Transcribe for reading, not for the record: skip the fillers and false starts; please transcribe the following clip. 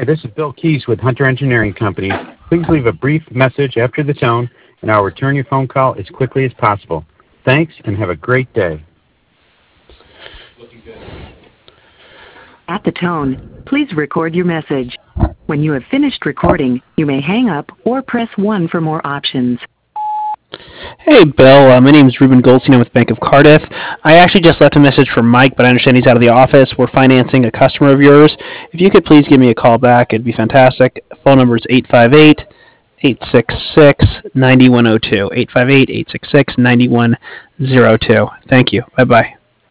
Hi, this is Bill Keys with Hunter Engineering Company. Please leave a brief message after the tone, and I'll return your phone call as quickly as possible. Thanks, and have a great day. At the tone, please record your message. When you have finished recording, you may hang up or press 1 for more options. Hey, Bill. My name is Ruben Goldstein. I'm with Bank of Cardiff. I actually just left a message for Mike, but I understand he's out of the office. We're financing a customer of yours. If you could please give me a call back, it'd be fantastic. Phone number is 858-866-9102. 858-866-9102. Thank you. Bye-bye.